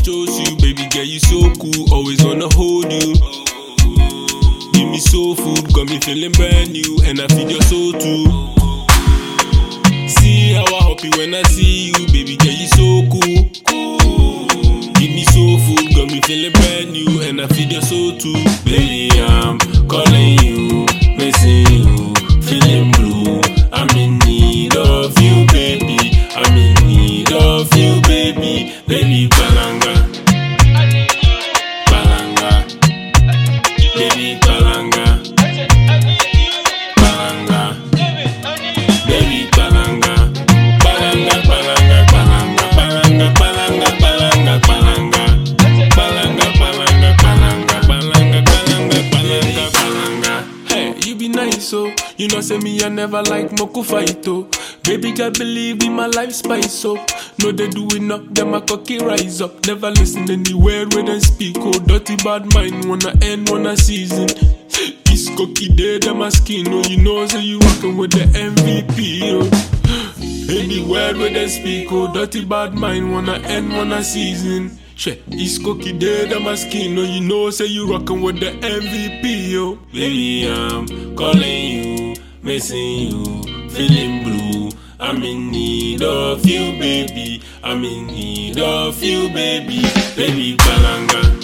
chose you, baby girl, you so cool. Always wanna hold you. Give me soul food, got me feeling brand new, and I feed your soul too. See how I happy when I see you, baby girl, you so cool. Give me soul food, got me feeling brand new, and I feed your soul too. Baby, I'm calling you, missing you, feeling blue. I'm in need of you, baby. I'm in need of you, baby. Baby, balanga, balanga, baby, balanga, balanga, baby, balanga, balanga, balanga, balanga, balanga, balanga, balanga, balanga, balanga, balanga, balanga, balanga, balanga, balanga. Hey, you be nice, so you know say me I never like Moko fight, oh. Baby girl believe in my life spice, so no they do it up, them a cocky rise up. Never listen anywhere when they speak, oh. Dirty bad mind, wanna end, wanna season. This cocky day, them a skin, oh. You know say you rockin' with the MVP, oh. Anywhere when they speak, oh. Dirty bad mind, wanna end, wanna season. Shit, East Cookie day, them a skin, oh. You know say you rockin' with the MVP, oh. Baby, I'm calling you, missing you, feeling blue. I'm in need of you, baby. I'm in need of you, baby. Baby, balanga.